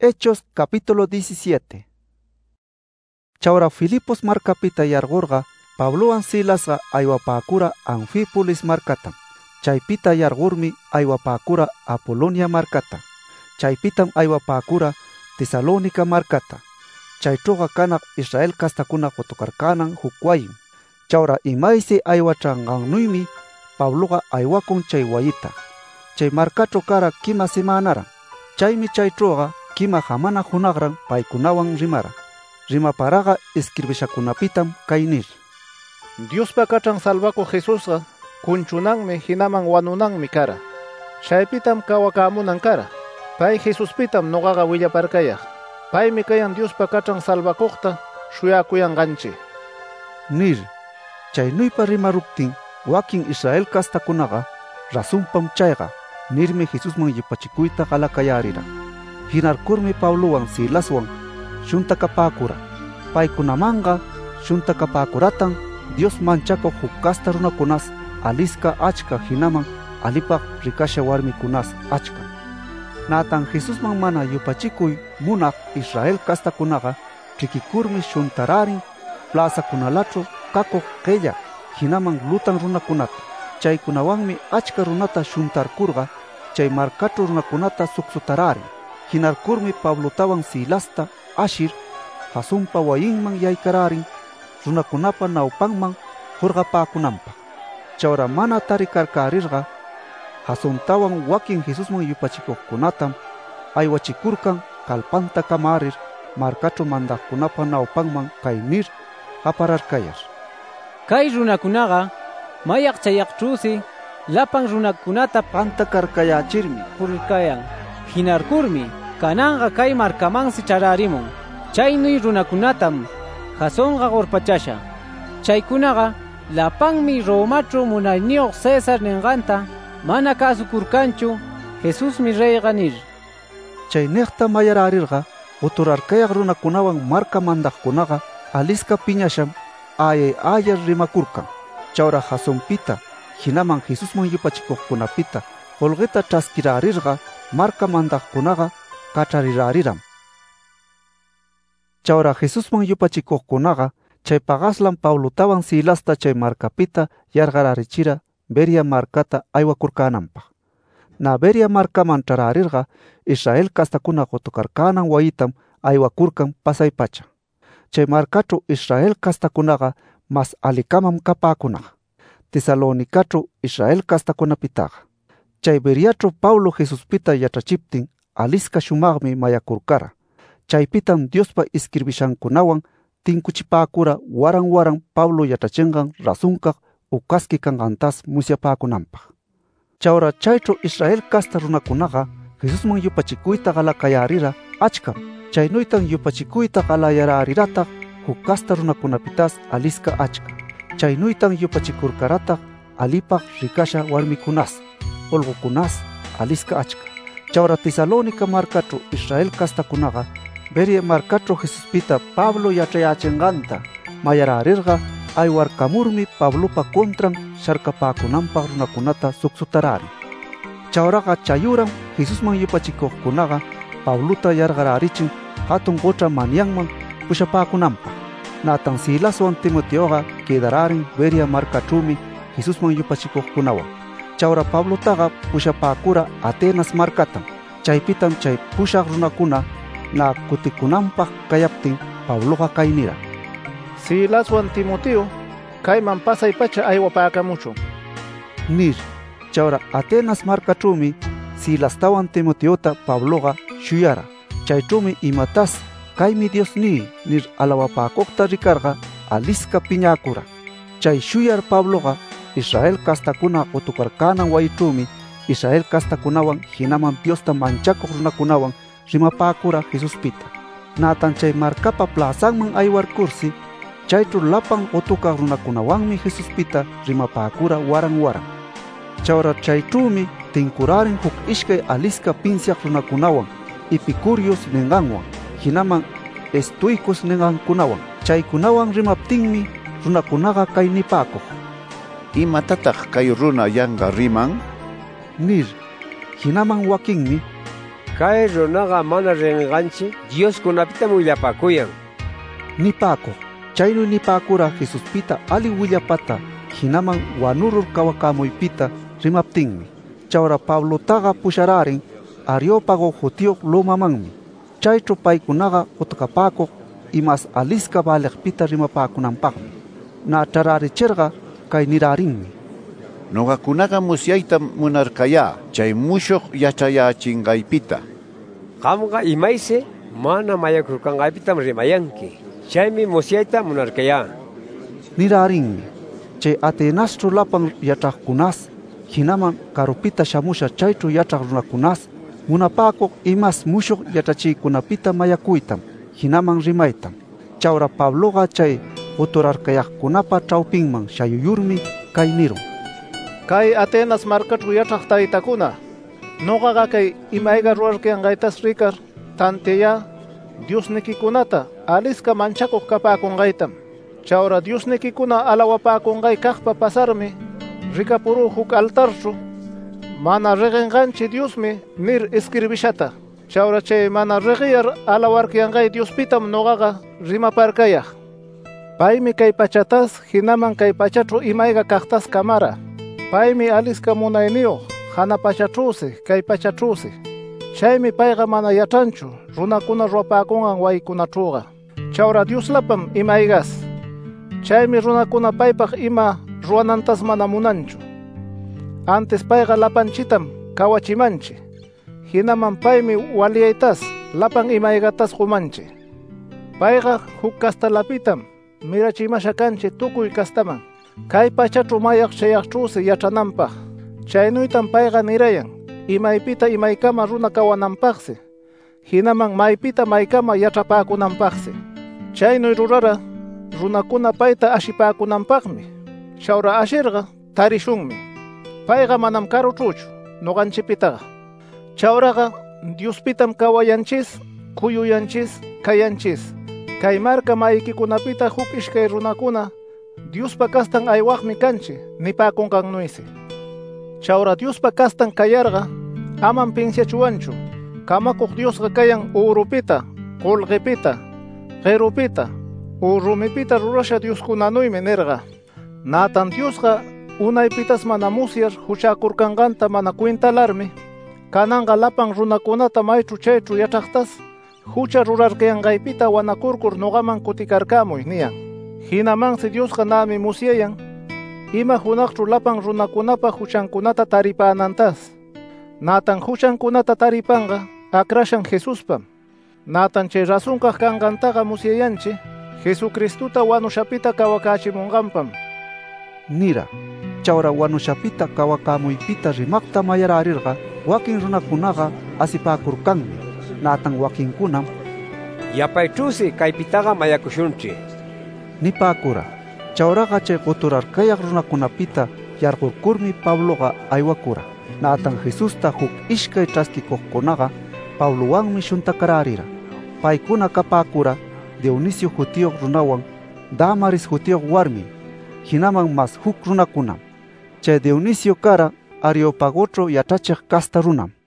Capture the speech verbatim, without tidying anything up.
Hechos capítulo diecisiete. Chawra Filipos markapita yargurga Pablowan Silasga aywapaakura Anfípolis markatam. Chaypita yargurmi aywapaakura Apolonia markata. Chaypitam aywapaakura Tesalónica markata. Chaytroga kanak Israel kastakuna qotukarkanan hukwayin. Chawra imaysi aywachanqannuymi Pabloga aywakun chay wayita. Chay markatro kara kima semanaran. Chaymi chaytroga kima hamana hunagran paykunawan rimara. Rimaparaga escribishakunapitam kaynir. Diospa kachran salvako Jesusqa kunchunanmi hinaman wanunanmi kara. Chaypitam kawakamunan kara. Pay Jesuspitam noqaqa willaparkayaq. Paymi kayan Diospa kachran salvakuqta shuyakuyanqanchi. Nir. Chaynuypa rimaruptin wakin Israel kastakunaqa rasunpam chayqa nirmi Jesusman yupachikuyta qalakayarira. Hinarkurmi Pablowan Silaswan shuntakapaakura. Paykunamanga shuntakapakuratan Dios manchako huk kasta runakunas aliska achka hinaman alipaq rikasha warmikunas achka. Natan Jesusman mana yupachikuy munaq Israel kastakunaqa trikikurmi shuntararin plaza kunalatro kako qella hinaman lutan runakunata. Chaykunawanmi achka runata shuntarkurqa chay markatro runakunata suksutararin. Hinarkurmi Pablotawan Silasta ashir Jasonpa wayinman yaykararin runakunapa nawpanman hurqapaakunanpaq. Chawra mana tarikarkarirqa Jasontawan wakin Jesusman yupachikuqkunatam aywachikurkan kalpanta kamarir markatro mandaqkunapa nawpanman kaynir qapararkayar. Kay runakunaqa mayaq chayaqtrusi lapan runakunata pantakarkayachirmi hurkayan. Hinarkurmi kananqa kay markamansi chararimun. Chaynuy runakunatam Jasonqa gorpachasha. Chaykunaqa lapanmi Romatro munayniyuq César ninqanta mana kasukurkanchu Jesusmi reyqa nir. Chay niqta mayararirqa uturarkayaq runakunawan marka mandaqkunaqa aliska piñasham ayay ayar rimakurkan. Chawra Jasonpita hinaman Jesusman yupachikuqkunapita holqita ch'askirarirqa marka mandaqkunaqa kach'arirariram. Chawra Jesusman yupachikuqkunaqa chay paqaslan Pablotawan Silasta chay markapita yarqararichira Beria markata aywakurkananpaq. Na Beria markaman ch'ararirqa Israel kastakuna qotukarkanan wayitam aywakurkan pasaypacha. Chay markatro Israel kastakunaqa mas alikamam kapaakunaq. Tesalónicatro Israel kastakunapitaqa. Chay Beriatro Pablo Jesuspita yachachiptin aliska shumaqmi mayakurkara. Chaypitam Diospa escribishankunawan tinkuchipaakura waran waran Pablo yachachinqan rasunkaq ukaski kanqantas musyapaakunanpaq. Chawra chaytro Israel kasta runakunaqa Jesusman yupachikuyta qalakayarira achkam. Chaynuytan yupachikuyta qalayararirata huk kasta runakunapitas aliska achka. Chaynuytan yupachikurkarataq alipaq rikasha warmikunas, olgokunas aliska achka. Chawra Tesalónica markatro Israel kastakunaqa Beria markatro Jesuspita Pablo yachayachinqanta mayararirqa aywarkamurmi Pablopa contran sharkapaakunanpaq runakunata suksutararin. Chawraqa chayuran Jesusman yupachikuqkunaqa Pablota yarqararichin hatun qocha manyanman pushapaakunanpaq. Natan Silaswan Timoteoqa quedararin Beria markatrumi Jesusman yupachikuqkunawan. Chawra Pablotaqa pushapaakura Atenas markatam. Chaypitam chay pushaq runakuna na kutikunanpaq kayaptin Pabloqa kaynira. Silaswan Timoteo kayman pasaypacha aywapaakamuchu nir. Chawra Atenas markatrumi Silastawan Timoteota Pabloqa shuyara. Chaytrumi imatas kaymi Dios ni nir alawapaakuqta rikarqa aliska piñakura. Chay shuyar Pabloqa Israel kastakuna qotukarkanan wayitrumi Israel kastakunawan hinaman Diosta manchakuq runakunawan rimapaakura Jesuspita. Natan chay markapa plazanman aywarkursi chaytro lapan qotukaq runakunawanmi Jesuspita rimapaakura waran waran. Chawra chaytrumi tinkurarin huk ishkay aliska pinsiaq runakunawan Epicurios ninqanwan hinaman estoicos ninqankunawan. Chaykunawan rimaptinmi runakunaqa kay nipaakuq. ¿Imatataq kay runa yanqa riman? Nir. Hinaman wakinmi kay runaqa mana rinqanchi Dioskunapitam willapakuyan. Nipakuq, chaynu nipakura Jesuspita ali willapata hinaman wanurur kawakamuypita rimaptinmi. Chawra Pablotaqa pushararin Areópago jutiyoq lumamanmi. Chaychu paykunaqa utqapakuq imas alisqa baleqpita rimapakunanpaqmi. Na chararichirqa kay nirarinmi: Nuqakunaqa musyayta munarkaya chay mushuq yachayachinqaypita. Qamqa imaysi mana mayakurqanqaypitam rimayanki. Chaymi musyayta munarkaya. Nirarinmi. Chay Atenaschu lapan yachaqkunas hinaman karupita shamusha chaychu yachaq runakunas munapakuq imas mushuq yachachiykunapita mayakuytam hinaman rimaytam. Chawra Pabloqa chay uturarkayaqkunapa chawpinman shayuyurmi kay nirun: Kay Atenas markachu yachaq taytakuna, noqaqa kay imayqa rurarkayanqaytas rikar tantiaya Diosnikikunata alisqa manchakuq kapakunqaytam. Chawra Diosnikikuna alawapakunqay kaqpa pasarmi rikapuru huk altarchu mana riqinqanchi Diosmi nir escribishata. Chawra chay mana riqiyar alawarkayanqay Diospitam noqaqa rimaparkayaq. Paymi kay pachatas hinaman kay pachachu imayqa kaqtas kamara. Paymi alisqa munayniyuq hana pachachusi kay pachachusi. Chaymi payqa mana yachanchu runakuna ruwapakunqan waykunachuqa. Chawra Dioslapam imaygas. Chaymi runakuna paypaq ima ruwanantas mana munanchu. Antes payqa lapanchitam kawachimanchi. Hinaman paymi waliyaytas lapan imaygatas qumanchi. Payqa huk kastalapitam mirachimasha kanchi tukuy kastaman. Kay pachachu mayaq chayaqchusi yachananpaq. Chaynuytam payqa nirayan imaypita imaykama runa kawananpaqsi. Hinaman maypita maykama yachapakunanpaqsi. Chaynuy rurara runakuna payta ashipakunanpaqmi. Chawra ashirqa tarishunmi. Payqa manam karuchuchu noqanchipitaqa. Chawraqa Diospitam kawayanchis, kuyuyanchis, kayanchis. Kay marka maykikunapita huk ishkay runakuna Diospa kastan aywaqmi kanchi nipakunqannuysi. Chawra Diospa kastan kayarqa aman pinsiachuwanchu. Kamakuq Diosqa kayan urupita, qulqipita, qerupita, u rumipita rurasha Dioskunanuymi nirqa. Natan Diosqa unaypitas mana musyar huchakurkanqanta mana kwintalarmi kananqa lapan runakunata maychu chaychu yachaqtas hucha rurarkayanqaypita wanakurkur noqaman kutikarkamuy niyan. Hinamansi Diosqa nami musyayan ima hunaqchu lapan runakunapa huchankunata taripanantas. Natan huchankunata taripanqa akrashan Jesuspam. Natan chay rasunkaq kanqantaqa musyayanchi Jesucristuta wanushapita kawakachimunqanpam. Nira, chawra wanushapita kawakamuypita rimaqta mayararirqa wakin runakunaqa asipakurkanmi. Natan wakinkunam yapaychusi kaypitaqa mayakushunchi nipakura. Chawraqa chay quturarkayaq runakunapita yarqurkurmi Pabloqa aywakura. Natan Jesusta huk ishkay ch'askikuqkunaqa Pablowanmi shuntakararira. Paykuna kapakura Dionisio jutiyoq runawan Damaris jutiyoq warmi, hinaman mas huk runakunam. Chay Dionisio kara Areópagocho yachachiq kasta runam.